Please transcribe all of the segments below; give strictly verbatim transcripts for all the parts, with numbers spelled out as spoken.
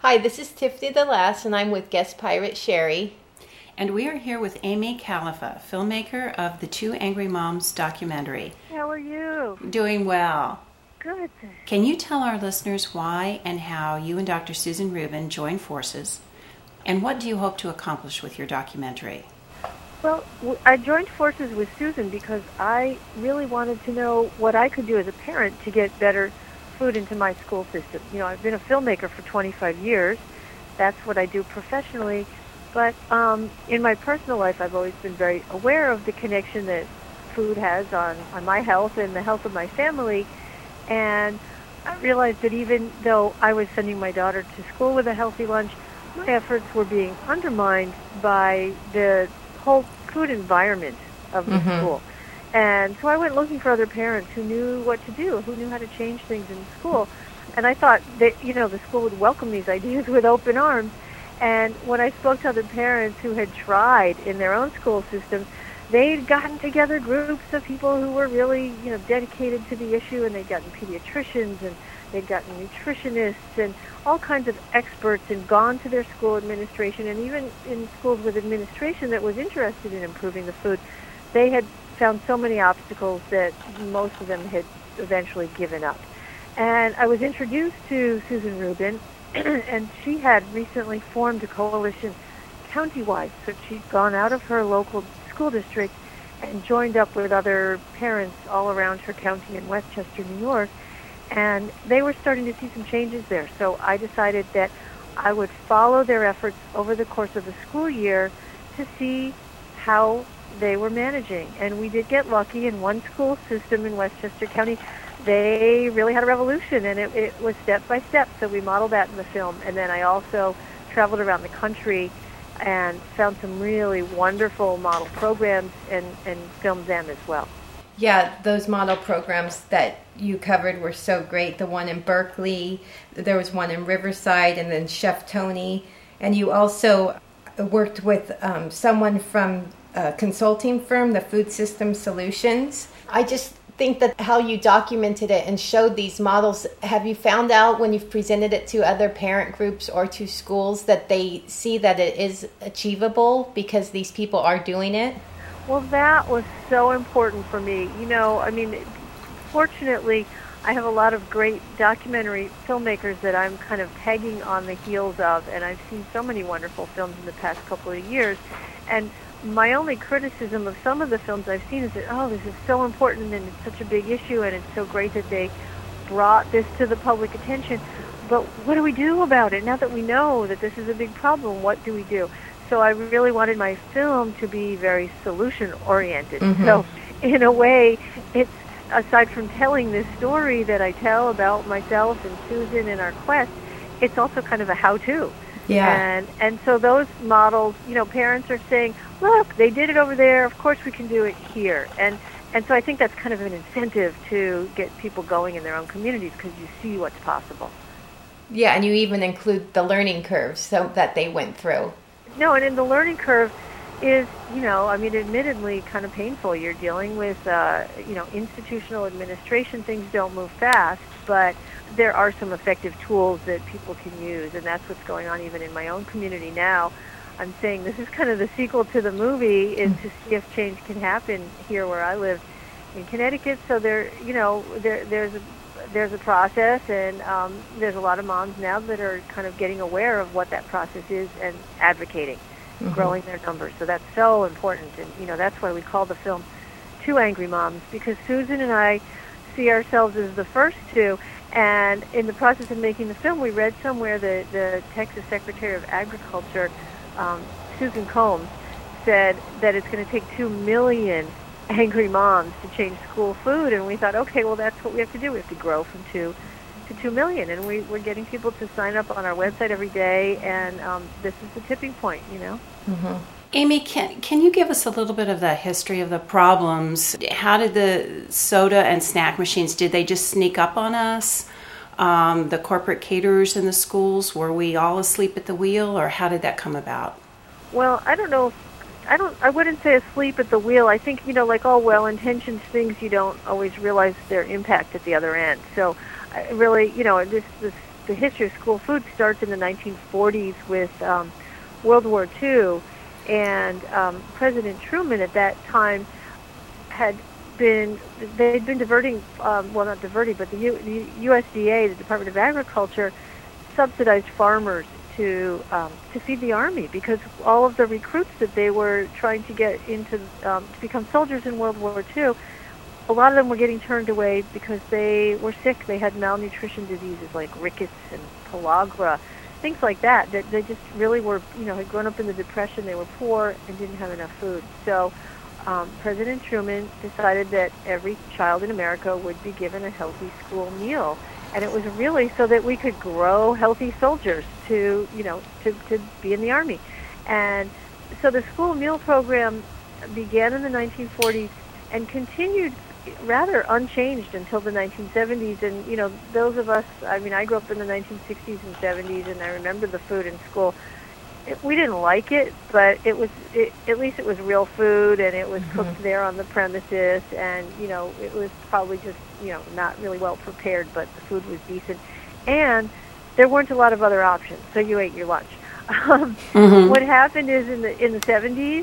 Hi, this is Tiffany the Last, and I'm with guest pirate Sherry. And we are here with Amy Califa, filmmaker of the Two Angry Moms documentary. How are you? Doing well. Good. Can you tell our listeners why and how you and Doctor Susan Rubin joined forces, and what do you hope to accomplish with your documentary? Well, I joined forces with Susan because I really wanted to know what I could do as a parent to get better food into my school system. You know, I've been a filmmaker for twenty-five years. That's what I do professionally. But um, in my personal life, I've always been very aware of the connection that food has on, on my health and the health of my family. And I realized that even though I was sending my daughter to school with a healthy lunch, my efforts were being undermined by the whole food environment of the mm-hmm. school. And so I went looking for other parents who knew what to do, who knew how to change things in school. And I thought that, you know, the school would welcome these ideas with open arms. And when I spoke to other parents who had tried in their own school systems, they'd gotten together groups of people who were really, you know, dedicated to the issue, and they'd gotten pediatricians and they'd gotten nutritionists and all kinds of experts, and gone to their school administration, and even in schools with administration that was interested in improving the food, they had found so many obstacles that most of them had eventually given up. And I was introduced to Susan Rubin, and she had recently formed a coalition countywide. So she'd gone out of her local school district and joined up with other parents all around her county in Westchester, New York, and they were starting to see some changes there. So I decided that I would follow their efforts over the course of the school year to see how they were managing. And we did get lucky. In one school system in Westchester County, they really had a revolution, and it, it was step by step. So we modeled that in the film. And then I also traveled around the country and found some really wonderful model programs and, and filmed them as well. Yeah, those model programs that you covered were so great. The one in Berkeley, there was one in Riverside, and then Chef Tony. And you also worked with um, someone from a consulting firm, the Food System Solutions. I just think that how you documented it and showed these models, have you found out when you've presented it to other parent groups or to schools that they see that it is achievable because these people are doing it? Well, that was so important for me. You know, I mean, fortunately, I have a lot of great documentary filmmakers that I'm kind of tagging on the heels of, and I've seen so many wonderful films in the past couple of years. And my only criticism of some of the films I've seen is that, oh, this is so important and it's such a big issue, and it's so great that they brought this to the public attention. But what do we do about it? Now that we know that this is a big problem, what do we do? So I really wanted my film to be very solution-oriented. Mm-hmm. So in a way, it's, aside from telling this story that I tell about myself and Susan and our quest, it's also kind of a how-to. Yeah. And and so those models, you know, parents are saying, look, they did it over there, of course we can do it here. And and so I think that's kind of an incentive to get people going in their own communities, because you see what's possible. Yeah, and you even include the learning curves so that they went through. No, and in the learning curve is, you know, I mean, admittedly kind of painful. You're dealing with, uh, you know, institutional administration. Things don't move fast, but there are some effective tools that people can use, and that's what's going on even in my own community now. I'm saying this is kind of the sequel to the movie, is to see if change can happen here where I live in Connecticut. So there, you know, there there's a there's a process, and um, there's a lot of moms now that are kind of getting aware of what that process is and advocating, mm-hmm. growing their numbers. So that's so important, and you know that's why we call the film Two Angry Moms, because Susan and I see ourselves as the first two. And in the process of making the film, we read somewhere that the Texas Secretary of Agriculture, um, Susan Combs, said that it's going to take two million angry moms to change school food. And we thought, okay, well, that's what we have to do. We have to grow from two to two million. And we, we're getting people to sign up on our website every day. And um, this is the tipping point, you know. Mm-hmm. Amy, can can you give us a little bit of the history of the problems? How did the soda and snack machines, did they just sneak up on us? Um, the corporate caterers in the schools, were we all asleep at the wheel, or how did that come about? Well, I don't know. I don't. I wouldn't say asleep at the wheel. I think, you know, like all well-intentioned things, you don't always realize their impact at the other end. So, I really, you know, this this the history of school food starts in the nineteen forties with um, World War Two, and um, President Truman at that time had been, they'd been diverting, um, well not diverting, but the, U, the U S D A, the Department of Agriculture, subsidized farmers to um, to feed the army, because all of the recruits that they were trying to get into um, to become soldiers in World War Two, a lot of them were getting turned away because they were sick. They had malnutrition diseases like rickets and pellagra, things like that, that they just really were, you know, had grown up in the Depression, they were poor and didn't have enough food. So um, President Truman decided that every child in America would be given a healthy school meal. And it was really so that we could grow healthy soldiers to, you know, to, to be in the Army. And so the school meal program began in the nineteen forties and continued rather unchanged until the nineteen seventies. And, you know, those of us, I mean, I grew up in the nineteen sixties and seventies, and I remember the food in school. It, we didn't like it, but it was, it, at least it was real food, and it was mm-hmm. cooked there on the premises, and, you know, it was probably just, you know, not really well prepared, but the food was decent. And there weren't a lot of other options, so you ate your lunch. Um, mm-hmm. What happened is in the in the seventies,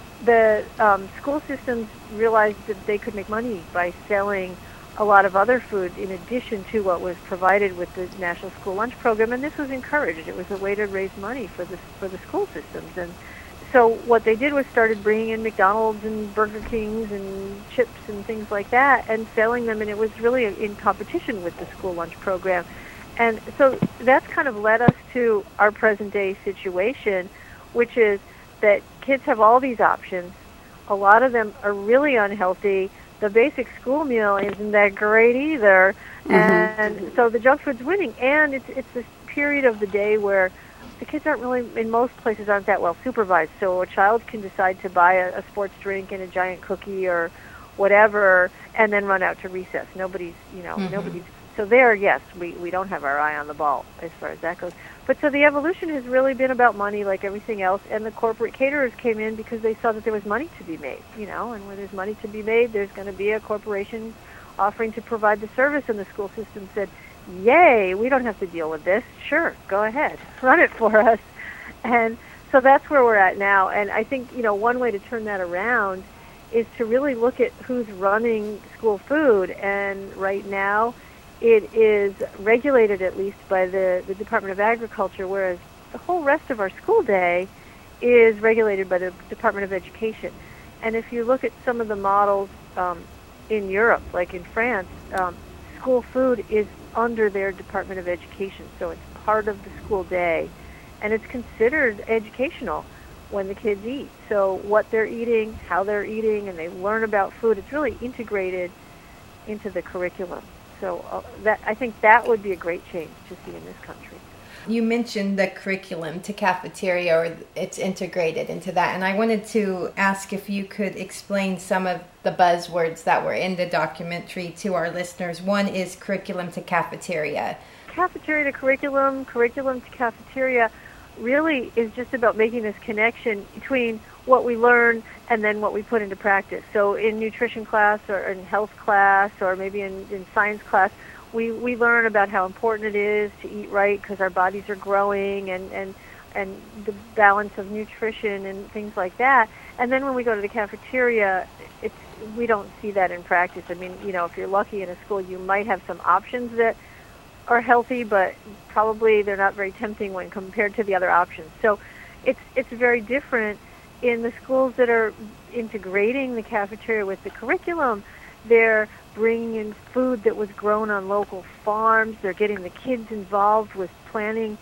the um, school systems realized that they could make money by selling a lot of other food in addition to what was provided with the National School Lunch Program, and this was encouraged. It was a way to raise money for the for the school systems. And so what they did was started bringing in McDonald's and Burger Kings and chips and things like that and selling them, and it was really in competition with the school lunch program. And so that's kind of led us to our present-day situation, which is that kids have all these options. A lot of them are really unhealthy. The basic school meal isn't that great either, mm-hmm. and so the junk food's winning. And it's it's this period of the day where the kids aren't really, in most places, aren't that well supervised. So a child can decide to buy a, a sports drink and a giant cookie or whatever, and then run out to recess. Nobody's, you know, mm-hmm. nobody's. So there, yes, we we don't have our eye on the ball as far as that goes. But so the evolution has really been about money, like everything else, and the corporate caterers came in because they saw that there was money to be made, you know, and where there's money to be made, there's going to be a corporation offering to provide the service, and the school system said, yay, we don't have to deal with this. Sure, go ahead, run it for us. And so that's where we're at now, and I think, you know, one way to turn that around is to really look at who's running school food, and right now it is regulated at least by the, the Department of Agriculture, whereas the whole rest of our school day is regulated by the Department of Education. And if you look at some of the models um, in Europe, like in France, um, school food is under their Department of Education, so it's part of the school day, and it's considered educational when the kids eat. So what they're eating, how they're eating, and they learn about food, it's really integrated into the curriculum. So uh, that I think that would be a great change to see in this country. You mentioned the curriculum to cafeteria, or it's integrated into that. And I wanted to ask if you could explain some of the buzzwords that were in the documentary to our listeners. One is curriculum to cafeteria. Cafeteria to curriculum, curriculum to cafeteria really is just about making this connection between what we learn and then what we put into practice. So in nutrition class or in health class or maybe in, in science class, we, we learn about how important it is to eat right because our bodies are growing and, and, and the balance of nutrition and things like that. And then when we go to the cafeteria, it's, we don't see that in practice. I mean, you know, if you're lucky in a school, you might have some options that are healthy, but probably they're not very tempting when compared to the other options. So it's it's very different in the schools that are integrating the cafeteria with the curriculum. They're bringing in food that was grown on local farms. They're getting the kids involved with planning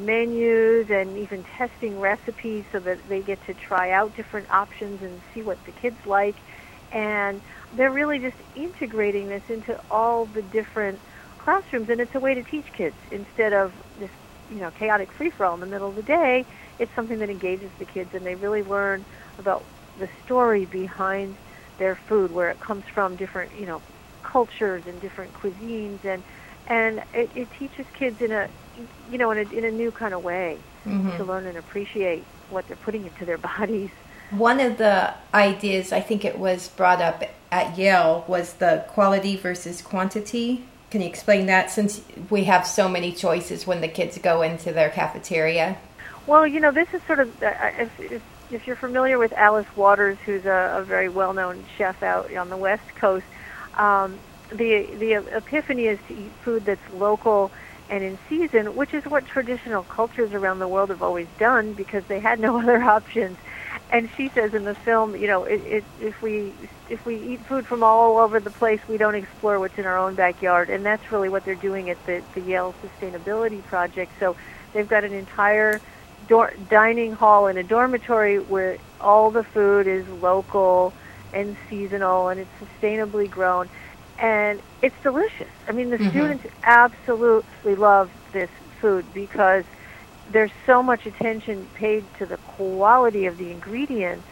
menus and even testing recipes so that they get to try out different options and see what the kids like. And they're really just integrating this into all the different classrooms, and it's a way to teach kids instead of this, you know, chaotic free-for-all in the middle of the day. It's something that engages the kids, and they really learn about the story behind their food, where it comes from, different, you know, cultures and different cuisines, and and it, it teaches kids in a, you know, in a, in a new kind of way mm-hmm. to learn and appreciate what they're putting into their bodies. One of the ideas, I think it was brought up at Yale, was the quality versus quantity Can you explain that, since we have so many choices when the kids go into their cafeteria? Well, you know, this is sort of, uh, if, if, if you're familiar with Alice Waters, who's a, a very well-known chef out on the West Coast, um, the the epiphany is to eat food that's local and in season, which is what traditional cultures around the world have always done because they had no other options. And she says in the film, you know, it, it, if we if we eat food from all over the place, we don't explore what's in our own backyard. And that's really what they're doing at the, the Yale Sustainability Project. So they've got an entire dor- dining hall in a dormitory where all the food is local and seasonal and it's sustainably grown. And it's delicious. I mean, the mm-hmm. students absolutely love this food because there's so much attention paid to the quality of the ingredients,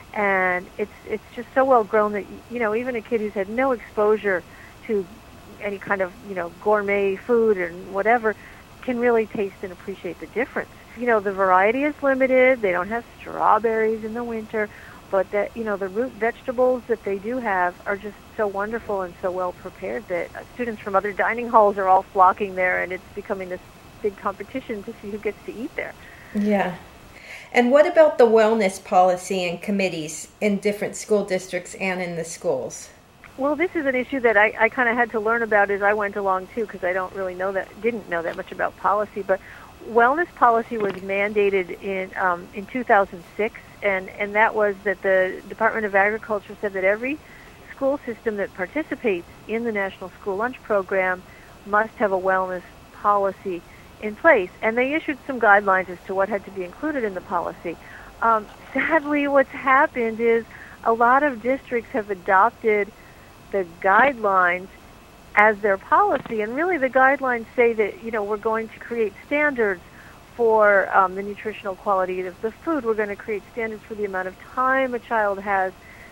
and it's it's just so well grown that, you know, even a kid who's had no exposure to any kind of, you know, gourmet food and whatever can really taste and appreciate the difference. You know, the variety is limited. They don't have strawberries in the winter, but that, you know, the root vegetables that they do have are just so wonderful and so well prepared that students from other dining halls are all flocking there, and it's becoming this big competition to see who gets to eat there. Yeah. And what about the wellness policy and committees in different school districts and in the schools? Well, this is an issue that I, I kind of had to learn about as I went along too, because I don't really know that, didn't know that much about policy. But wellness policy was mandated in um, in two thousand six, and, and that was that the Department of Agriculture said that every school system that participates in the National School Lunch Program must have a wellness policy in place, and they issued some guidelines as to what had to be included in the policy. Um, sadly, what's happened is a lot of districts have adopted the guidelines as their policy, and really the guidelines say that, you know, we're going to create standards for um, the nutritional quality of the food. We're going to create standards for the amount of time a child has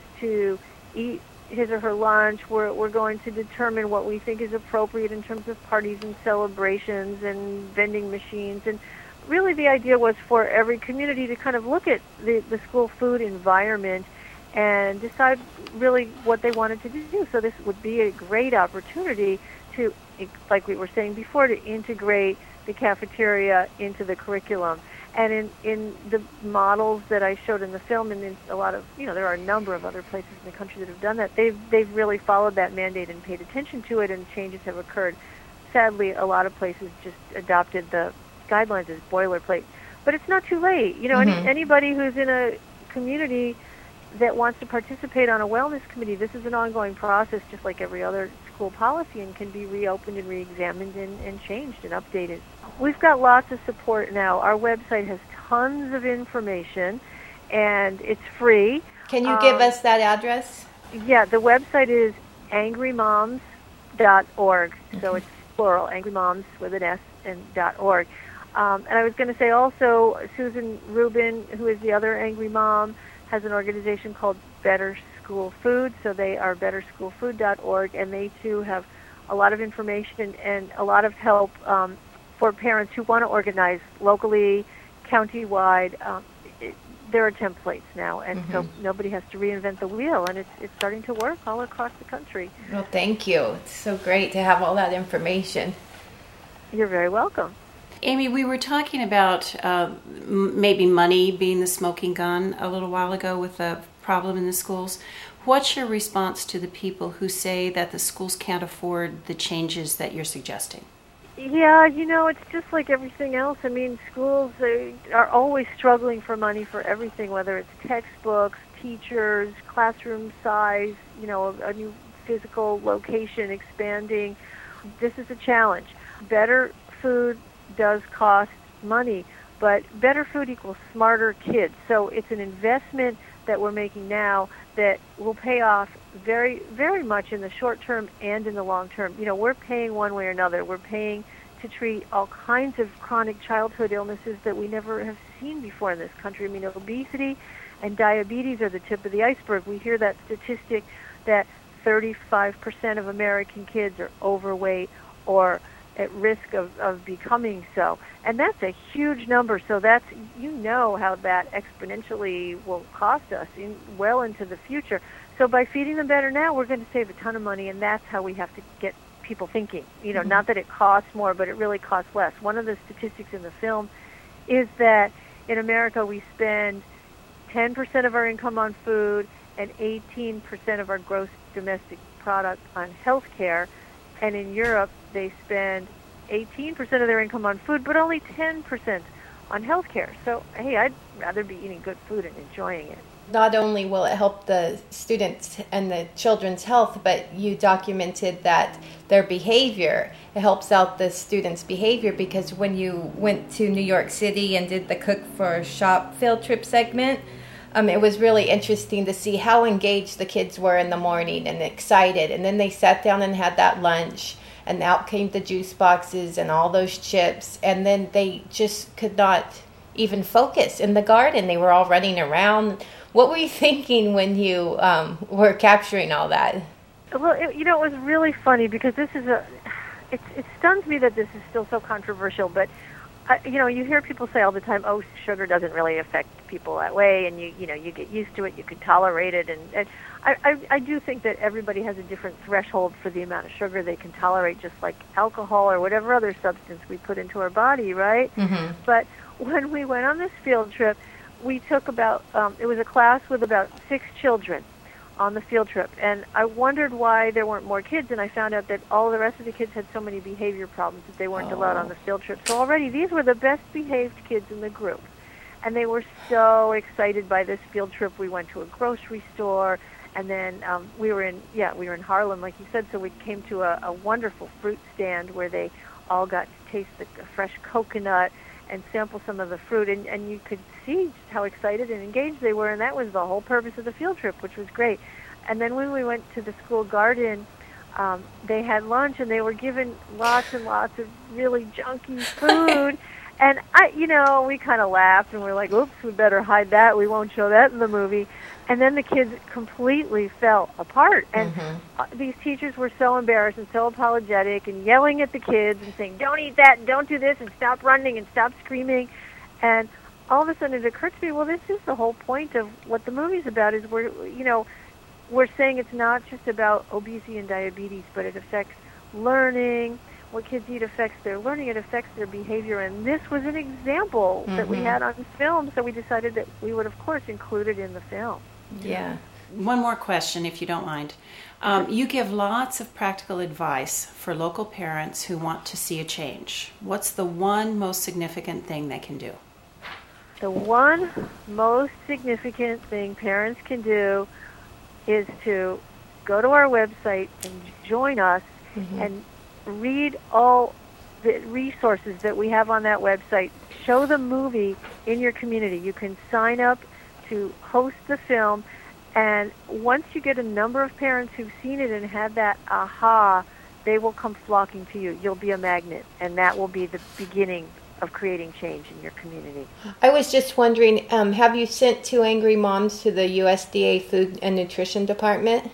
to eat his or her lunch. We're, we're going to determine what we think is appropriate in terms of parties and celebrations and vending machines. And really the idea was for every community to kind of look at the, the school food environment and decide really what they wanted to do. So this would be a great opportunity to, like we were saying before, to integrate the cafeteria into the curriculum. And in, in the models that I showed in the film, and in a lot of, you know, there are a number of other places in the country that have done that, they've, they've really followed that mandate and paid attention to it, and changes have occurred. Sadly, a lot of places just adopted the guidelines as boilerplate. But it's not too late. You know, mm-hmm. any, anybody who's in a community that wants to participate on a wellness committee, this is an ongoing process, just like every other school policy, and can be reopened and reexamined and, and changed and updated. We've got lots of support now. Our website has tons of information, and it's free. Can you give um, us that address? Yeah, the website is angry moms dot org. Mm-hmm. So it's plural, angry moms with an S and .org. Um, and I was going to say also, Susan Rubin, who is the other Angry Mom, has an organization called Better School Food. So they are better school food dot org, and they too have a lot of information and a lot of help um, for parents who want to organize locally, county-wide. Um, it, there are templates now, and mm-hmm. so nobody has to reinvent the wheel, and it's it's starting to work all across the country. Well, thank you. It's so great to have all that information. You're very welcome. Amy, we were talking about uh, m- maybe money being the smoking gun a little while ago with the problem in the schools. What's your response to the people who say that the schools can't afford the changes that you're suggesting? Yeah, you know, it's just like everything else. I mean, schools they are always struggling for money for everything, whether it's textbooks, teachers, classroom size, you know, a, a new physical location expanding. This is a challenge. Better food does cost money, but better food equals smarter kids. So it's an investment that we're making now that will pay off very, very much in the short term and in the long term. You know, we're paying one way or another. We're paying to treat all kinds of chronic childhood illnesses that we never have seen before in this country. I mean, obesity and diabetes are the tip of the iceberg. We hear that statistic that thirty-five percent of American kids are overweight or at risk of, of becoming so. And that's a huge number. So that's, you know how that exponentially will cost us in, well into the future. So by feeding them better now, we're going to save a ton of money, and that's how we have to get people thinking. You know, mm-hmm. not that it costs more, but it really costs less. One of the statistics in the film is that in America we spend ten percent of our income on food and eighteen percent of our gross domestic product on health care. And in Europe, they spend eighteen percent of their income on food, but only ten percent on health care. So, hey, I'd rather be eating good food and enjoying it. Not only will it help the students and the children's health, but you documented that their behavior, it helps out the students' behavior, because when you went to New York City and did the Cook for Shop field trip segment, um, it was really interesting to see how engaged the kids were in the morning and excited. And then they sat down and had that lunch, and out came the juice boxes and all those chips, and then they just could not even focus in the garden. They were all running around. What were you thinking when you um, were capturing all that? Well, it, you know, it was really funny because this is a, it, it stuns me that this is still so controversial, but, uh, you know, you hear people say all the time, oh, sugar doesn't really affect people that way, and you, you know, you get used to it, you can tolerate it, and, and I, I, I do think that everybody has a different threshold for the amount of sugar they can tolerate, just like alcohol or whatever other substance we put into our body, right? Mm-hmm. But when we went on this field trip, we took about, um, it was a class with about six children on the field trip, and I wondered why there weren't more kids, and I found out that all the rest of the kids had so many behavior problems that they weren't oh. allowed on the field trip. So already these were the best behaved kids in the group, and they were so excited by this field trip. We went to a grocery store, and then um, we were in, yeah, we were in Harlem, like you said, so we came to a, a wonderful fruit stand where they all got to taste the fresh coconut and sample some of the fruit, and, and you could see just how excited and engaged they were, and that was the whole purpose of the field trip, which was great. And then when we went to the school garden, um, they had lunch, and they were given lots and lots of really junky food, and I, you know, we kind of laughed, and we're like, oops, we better hide that, we won't show that in the movie. And then the kids completely fell apart, and mm-hmm. these teachers were so embarrassed and so apologetic and yelling at the kids and saying, don't eat that, and don't do this, and stop running and stop screaming. And all of a sudden it occurred to me, well, this is the whole point of what the movie's about, is we're, you know, we're saying it's not just about obesity and diabetes, but it affects learning. What kids eat affects their learning, it affects their behavior, and this was an example mm-hmm. that we had on film, so we decided that we would, of course, include it in the film. Yeah. One more question, if you don't mind. Um, you give lots of practical advice for local parents who want to see a change. What's the one most significant thing they can do? The one most significant thing parents can do is to go to our website and join us mm-hmm. and read all the resources that we have on that website. Show the movie in your community. You can sign up to host the film, and once you get a number of parents who've seen it and had that aha, they will come flocking to you. You'll be a magnet, and that will be the beginning of creating change in your community. I was just wondering, um, have you sent two angry moms to the U S D A Food and Nutrition Department?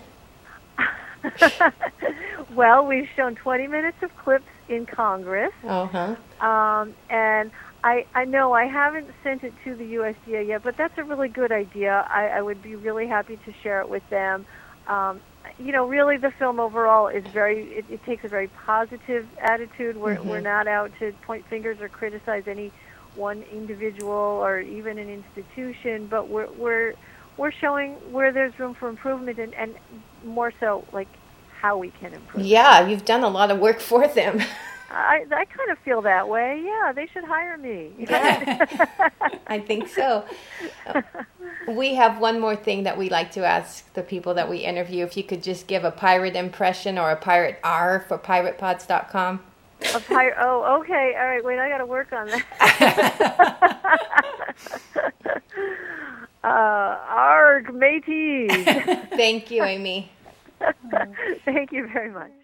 Well, we've shown twenty minutes of clips in Congress. Uh-huh. Um, and I, I know I haven't sent it to the U S D A yet, but that's a really good idea. I, I would be really happy to share it with them. Um, you know, really the film overall is very, it, it takes a very positive attitude. We're, mm-hmm. we're not out to point fingers or criticize any one individual or even an institution, but we're, we're, we're showing where there's room for improvement, and, and more so, like, how we can improve. Yeah, you've done a lot of work for them. I, I kind of feel that way. Yeah, they should hire me. I think so. We have one more thing that we like to ask the people that we interview. If you could just give a pirate impression or a pirate R for pirate pods dot com. A pirate? Oh, okay. All right. Wait, I got to work on that. uh, arg, mateys. Thank you, Amy. Thank you very much.